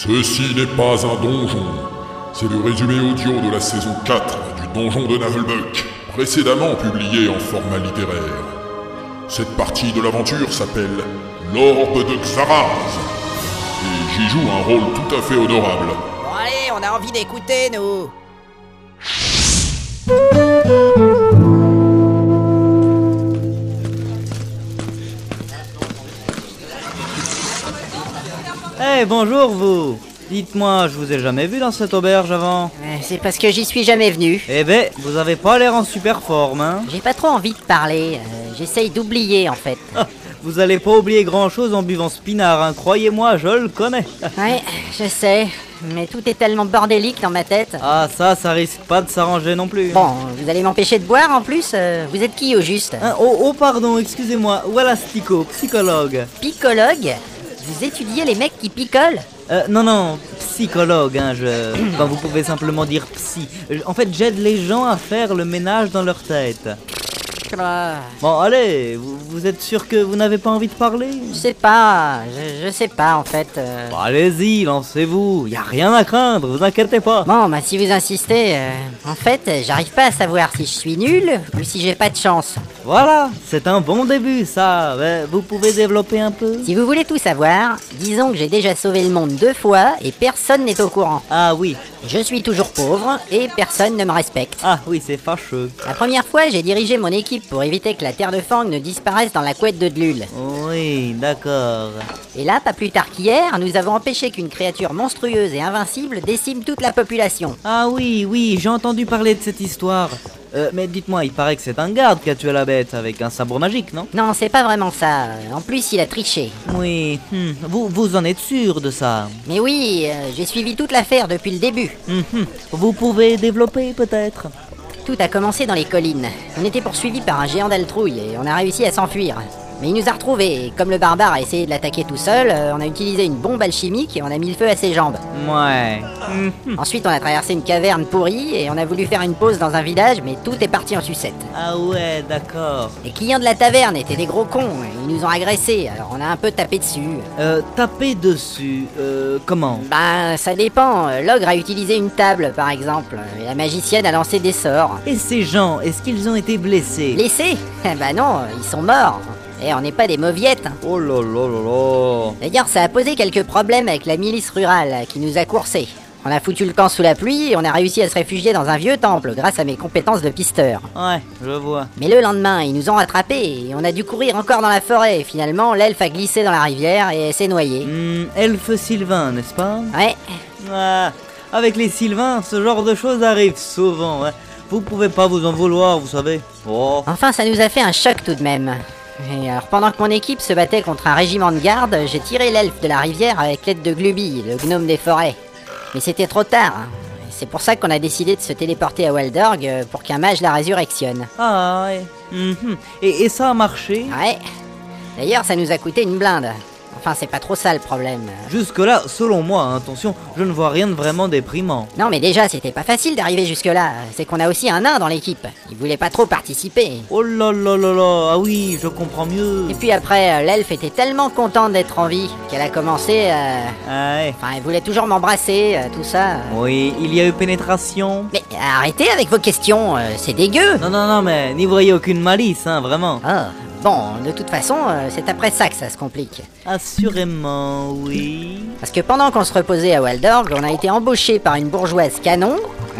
Ceci n'est pas un donjon. C'est le résumé audio de la saison 4 du Donjon de Naheulbeuk, précédemment publié en format littéraire. Cette partie de l'aventure s'appelle l'Orbe de Xaraz. Et j'y joue un rôle tout à fait honorable. Bon allez, on a envie d'écouter, nous. Eh, bonjour vous. Dites-moi, je vous ai jamais vu dans cette auberge avant. C'est parce que j'y suis jamais venu. Eh ben, vous avez pas l'air en super forme, hein. J'ai pas trop envie de parler, j'essaye d'oublier en fait. Ah, vous allez pas oublier grand-chose en buvant ce pinard, hein. Croyez-moi, je le connais. Ouais, je sais, mais tout est tellement bordélique dans ma tête. Ah, ça risque pas de s'arranger non plus. Bon, vous allez m'empêcher de boire en plus. Vous êtes qui au juste? Hein, oh pardon, excusez-moi, voilà Stico, psychologue. Psychologue? Vous étudiez les mecs qui picolent? Non, psychologue, hein, Enfin, vous pouvez simplement dire psy. En fait, j'aide les gens à faire le ménage dans leur tête. Bon, allez, vous êtes sûr que vous n'avez pas envie de parler? Je sais pas, je sais pas en fait. Bon, allez-y, lancez-vous, y a rien à craindre, vous inquiétez pas. Bon, bah si vous insistez, en fait, j'arrive pas à savoir si je suis nul ou si j'ai pas de chance. Voilà, c'est un bon début, ça. Vous pouvez développer un peu? Si vous voulez tout savoir, disons que j'ai déjà sauvé le monde 2 fois et personne n'est au courant. Ah oui. Je suis toujours pauvre et personne ne me respecte. Ah oui, c'est fâcheux. La première fois, j'ai dirigé mon équipe pour éviter que la terre de Fang ne disparaisse dans la couette de Dlul. Oui, d'accord. Et là, pas plus tard qu'hier, nous avons empêché qu'une créature monstrueuse et invincible décime toute la population. Ah oui, j'ai entendu parler de cette histoire. Mais dites-moi, il paraît que c'est un garde qui a tué la bête avec un sabre magique, non? Non, c'est pas vraiment ça. En plus, il a triché. Oui, vous en êtes sûr de ça? Mais oui, j'ai suivi toute l'affaire depuis le début. Vous pouvez développer peut-être? Tout a commencé dans les collines. On était poursuivis par un géant d'Altrouille et on a réussi à s'enfuir. Mais il nous a retrouvés et comme le barbare a essayé de l'attaquer tout seul, on a utilisé une bombe alchimique et on a mis le feu à ses jambes. Ouais. Ensuite, on a traversé une caverne pourrie et on a voulu faire une pause dans un village, mais tout est parti en sucette. Ah ouais, d'accord. Les clients de la taverne étaient des gros cons, ils nous ont agressés, alors on a un peu tapé dessus. Taper dessus, comment? Ben, ça dépend. L'ogre a utilisé une table, par exemple, et la magicienne a lancé des sorts. Et ces gens, est-ce qu'ils ont été blessés? Blessés? Ben non, ils sont morts. Et on n'est pas des mauviettes. Oh là là là là. D'ailleurs, ça a posé quelques problèmes avec la milice rurale qui nous a coursés. On a foutu le camp sous la pluie et on a réussi à se réfugier dans un vieux temple grâce à mes compétences de pisteur. Ouais, je vois. Mais le lendemain, ils nous ont rattrapés et on a dû courir encore dans la forêt. Et finalement, l'elfe a glissé dans la rivière et s'est noyé. Elfe Sylvain, n'est-ce pas? Ouais. Ah, avec les Sylvains, ce genre de choses arrive souvent. Hein. Vous pouvez pas vous en vouloir, vous savez. Oh. Enfin, ça nous a fait un choc tout de même. Et alors, pendant que mon équipe se battait contre un régiment de garde, j'ai tiré l'elfe de la rivière avec l'aide de Gluby, le gnome des forêts. Mais c'était trop tard. C'est pour ça qu'on a décidé de se téléporter à Waldorg pour qu'un mage la résurrectionne. Ah ouais. Et ça a marché? Ouais. D'ailleurs, ça nous a coûté une blinde. Enfin, c'est pas trop ça le problème. Jusque-là, selon moi, attention, je ne vois rien de vraiment déprimant. Non, mais déjà, c'était pas facile d'arriver jusque-là. C'est qu'on a aussi un nain dans l'équipe. Il voulait pas trop participer. Oh là là là là, ah oui, je comprends mieux. Et puis après, l'elfe était tellement contente d'être en vie qu'elle a commencé à... Ah ouais. Enfin, elle voulait toujours m'embrasser, tout ça. Oui, il y a eu pénétration. Mais arrêtez avec vos questions, c'est dégueu. Non, mais n'y voyez aucune malice, hein, vraiment. Ah. Bon, de toute façon, c'est après ça que ça se complique. Assurément, oui. Parce que pendant qu'on se reposait à Waldorg, on a été embauché par une bourgeoise canon,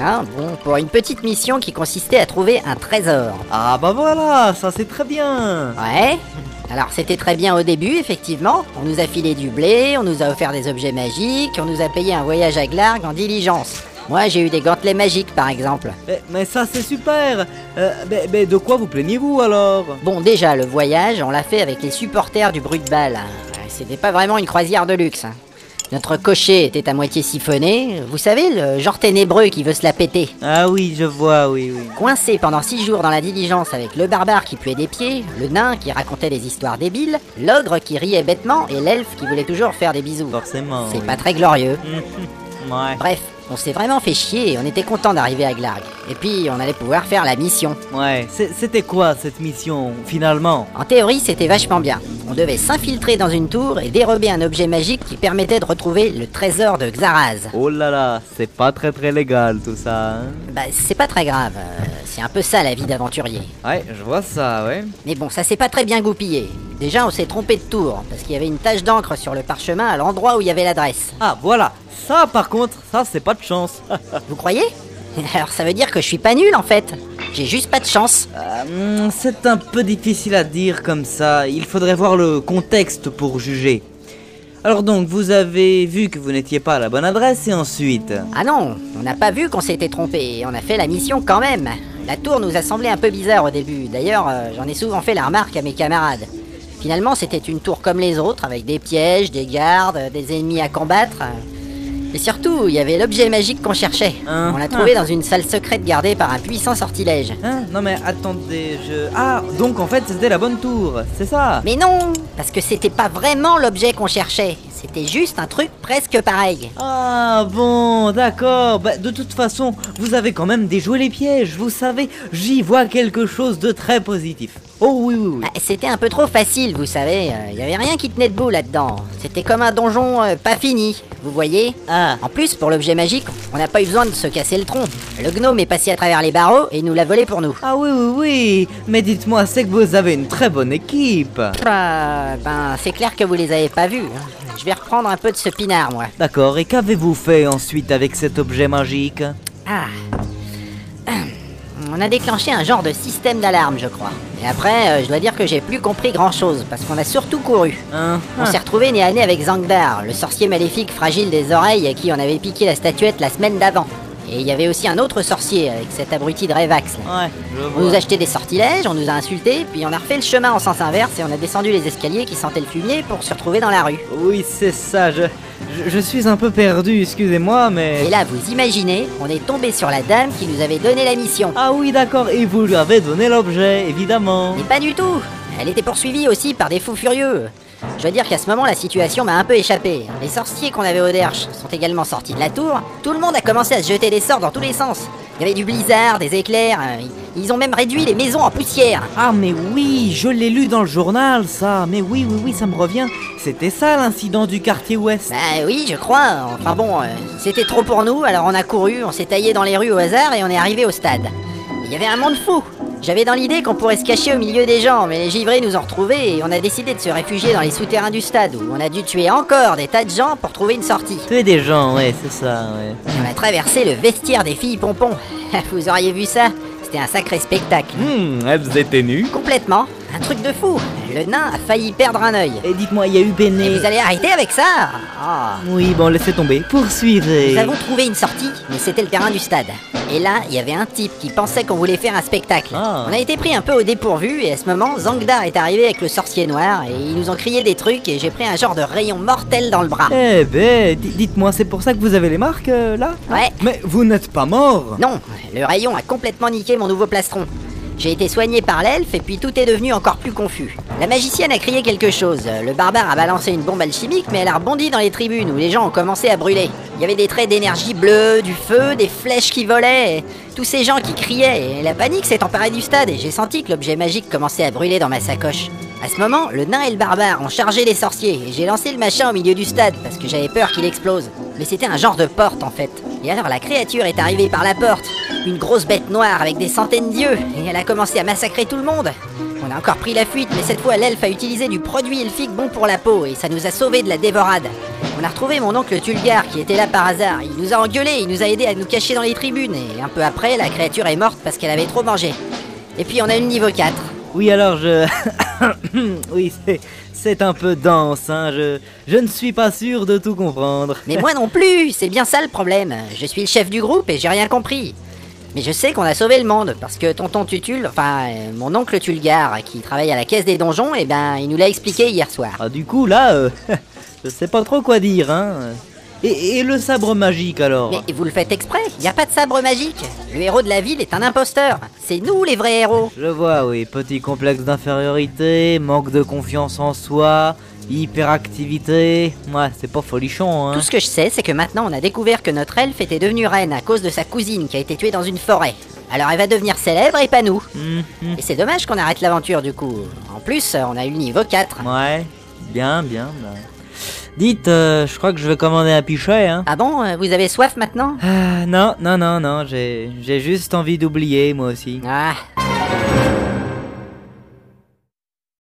pour une petite mission qui consistait à trouver un trésor. Ah bah voilà, ça c'est très bien. Ouais. Alors c'était très bien au début, effectivement. On nous a filé du blé, on nous a offert des objets magiques, on nous a payé un voyage à Glarg en diligence. Moi, j'ai eu des gantelets magiques, par exemple. Mais ça, c'est super. Mais de quoi vous plaignez-vous, alors? Bon, déjà, le voyage, on l'a fait avec les supporters du Brut de Balle. C'était pas vraiment une croisière de luxe. Notre cocher était à moitié siphonné. Vous savez, le genre ténébreux qui veut se la péter. Ah oui, je vois, oui. Coincé pendant 6 jours dans la diligence avec le barbare qui puait des pieds, le nain qui racontait des histoires débiles, l'ogre qui riait bêtement et l'elfe qui voulait toujours faire des bisous. Forcément. C'est pas très glorieux. Ouais. Bref, On s'est vraiment fait chier et on était content d'arriver à Glarg. Et puis on allait pouvoir faire la mission. Ouais, c'était quoi cette mission, finalement? En théorie, c'était vachement bien. On devait s'infiltrer dans une tour et dérober un objet magique qui permettait de retrouver le trésor de Xaraz. Oh là là, c'est pas très légal tout ça, hein? Bah, c'est pas très grave. C'est un peu ça la vie d'aventurier. Ouais, je vois ça, ouais. Mais bon, ça s'est pas très bien goupillé. Déjà, on s'est trompé de tour, parce qu'il y avait une tache d'encre sur le parchemin à l'endroit où il y avait l'adresse. Ah, voilà. Ça, par contre, ça, c'est pas de chance. Vous croyez? Alors ça veut dire que je suis pas nul en fait. J'ai juste pas de chance. C'est un peu difficile à dire comme ça. Il faudrait voir le contexte pour juger. Alors donc, vous avez vu que vous n'étiez pas à la bonne adresse et ensuite... Ah non, on n'a pas vu qu'on s'était trompé et on a fait la mission quand même. La tour nous a semblé un peu bizarre au début. D'ailleurs, j'en ai souvent fait la remarque à mes camarades. Finalement, c'était une tour comme les autres, avec des pièges, des gardes, des ennemis à combattre. Et surtout, il y avait l'objet magique qu'on cherchait. On l'a trouvé dans une salle secrète gardée par un puissant sortilège. Non mais attendez, Ah, donc en fait c'était la bonne tour, c'est ça? Mais non, parce que c'était pas vraiment l'objet qu'on cherchait. C'était juste un truc presque pareil. Ah bon, d'accord. Bah, de toute façon, vous avez quand même déjoué les pièges, vous savez. J'y vois quelque chose de très positif. Oh oui. Bah, c'était un peu trop facile, vous savez. Il y avait rien qui tenait debout là-dedans. C'était comme un donjon pas fini, vous voyez. En plus, pour l'objet magique, on n'a pas eu besoin de se casser le tronc. Le gnome est passé à travers les barreaux et il nous l'a volé pour nous. Ah oui. Mais dites-moi, c'est que vous avez une très bonne équipe. C'est clair que vous les avez pas vus. Je vais reprendre un peu de ce pinard, moi. D'accord, et qu'avez-vous fait ensuite avec cet objet magique? On a déclenché un genre de système d'alarme, je crois. Et après, je dois dire que j'ai plus compris grand-chose, parce qu'on a surtout couru. On s'est retrouvés nez à nez avec Zangdar, le sorcier maléfique fragile des oreilles à qui on avait piqué la statuette la semaine d'avant. Et il y avait aussi un autre sorcier avec cet abruti de Revax. On nous a acheté des sortilèges, on nous a insultés, puis on a refait le chemin en sens inverse et on a descendu les escaliers qui sentaient le fumier pour se retrouver dans la rue. Oui, c'est ça, je suis un peu perdu, excusez-moi, mais... Et là, vous imaginez, on est tombé sur la dame qui nous avait donné la mission. Ah oui, d'accord, et vous lui avez donné l'objet, évidemment. Mais pas du tout. Elle était poursuivie aussi par des fous furieux. Je dois dire qu'à ce moment, la situation m'a un peu échappé. Les sorciers qu'on avait au Derche sont également sortis de la tour. Tout le monde a commencé à se jeter des sorts dans tous les sens. Il y avait du blizzard, des éclairs, ils ont même réduit les maisons en poussière. Ah mais oui, je l'ai lu dans le journal, ça. Mais oui, ça me revient. C'était ça l'incident du quartier ouest. Bah oui, je crois. Enfin bon, c'était trop pour nous, alors on a couru, on s'est taillé dans les rues au hasard et on est arrivé au stade. Il y avait un monde fou. J'avais dans l'idée qu'on pourrait se cacher au milieu des gens, mais les givrés nous ont retrouvés et on a décidé de se réfugier dans les souterrains du stade où on a dû tuer encore des tas de gens pour trouver une sortie. Tuer des gens, ouais, c'est ça, ouais. Et on a traversé le vestiaire des filles pompons. Vous auriez vu ça? C'était un sacré spectacle. Elles étaient nues? Complètement. Un truc de fou. Le nain a failli perdre un œil. Et dites-moi, il y a eu Béné. Et vous allez arrêter avec ça? Oui, bon, laissez tomber. Poursuivez. Nous avons trouvé une sortie, mais c'était le terrain du stade. Et là, il y avait un type qui pensait qu'on voulait faire un spectacle. On a été pris un peu au dépourvu et à ce moment, Zangdar est arrivé avec le sorcier noir et ils nous ont crié des trucs et j'ai pris un genre de rayon mortel dans le bras. Eh ben, dites-moi, c'est pour ça que vous avez les marques, là? Ouais. Mais vous n'êtes pas mort? Non, le rayon a complètement niqué mon nouveau plastron. J'ai été soigné par l'elfe et puis tout est devenu encore plus confus. La magicienne a crié quelque chose, le barbare a balancé une bombe alchimique mais elle a rebondi dans les tribunes où les gens ont commencé à brûler. Il y avait des traits d'énergie bleue, du feu, des flèches qui volaient, et tous ces gens qui criaient et la panique s'est emparée du stade et j'ai senti que l'objet magique commençait à brûler dans ma sacoche. À ce moment, le nain et le barbare ont chargé les sorciers et j'ai lancé le machin au milieu du stade parce que j'avais peur qu'il explose. Mais c'était un genre de porte en fait. Et alors la créature est arrivée par la porte, une grosse bête noire avec des centaines d'yeux, et elle a commencé à massacrer tout le monde. On a encore pris la fuite, mais cette fois l'elfe a utilisé du produit elfique bon pour la peau et ça nous a sauvés de la dévorade. On a retrouvé mon oncle Tulgar qui était là par hasard, il nous a engueulés, il nous a aidés à nous cacher dans les tribunes et un peu après la créature est morte parce qu'elle avait trop mangé. Et puis on a eu le niveau 4. Oui alors oui, c'est un peu dense, hein, je ne suis pas sûr de tout comprendre. Mais moi non plus, c'est bien ça le problème. Je suis le chef du groupe et j'ai rien compris. Mais je sais qu'on a sauvé le monde, parce que tonton Tutul, mon oncle Tulgar, qui travaille à la caisse des donjons, il nous l'a expliqué hier soir. Ah du coup là, je sais pas trop quoi dire, hein. Et le sabre magique alors? Mais vous le faites exprès, y a pas de sabre magique. Le héros de la ville est un imposteur. C'est nous les vrais héros. Je vois, oui, petit complexe d'infériorité, manque de confiance en soi, hyperactivité... Ouais, c'est pas folichon, hein. Tout ce que je sais, c'est que maintenant on a découvert que notre elfe était devenue reine à cause de sa cousine qui a été tuée dans une forêt. Alors elle va devenir célèbre et pas nous. Et c'est dommage qu'on arrête l'aventure du coup. En plus, on a eu le niveau 4. Ouais, bien. Dites, je crois que je vais commander un pichet, hein. Ah bon, vous avez soif maintenant? Non, j'ai juste envie d'oublier, moi aussi. Ah.